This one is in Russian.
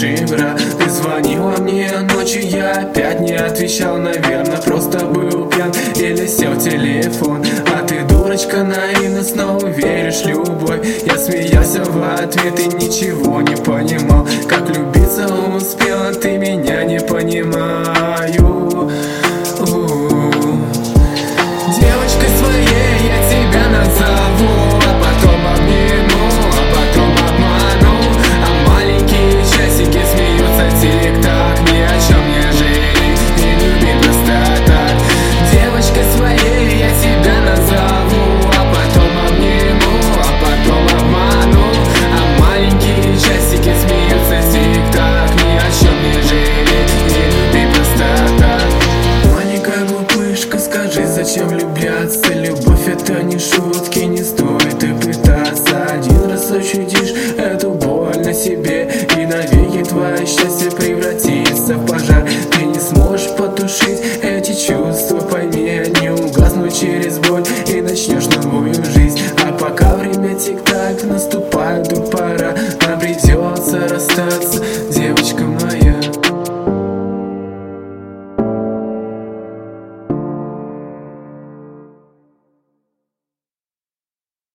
напиши, брат. Ты звонила мне ночью, я опять не отвечал, наверное, просто был пьян или сел телефон. А ты, дурочка, наивно снова веришь в любовь. Я смеялся в ответ и ничего не понимал. Как влюбиться успела, ты меня не понимаю. Девочкой своей я тебя назову, а потом обниму, а потом обману. А маленькие часики смеются тик-так. Ни о чем не жалеть, не люби просто так. Девочкой своей я тебя назову, а потом обниму, а потом обману. А маленькие часики смеются тик-так. Ни о чем не жалеть, не люби просто так. Маленькая глупышка, скажи, зачем любить?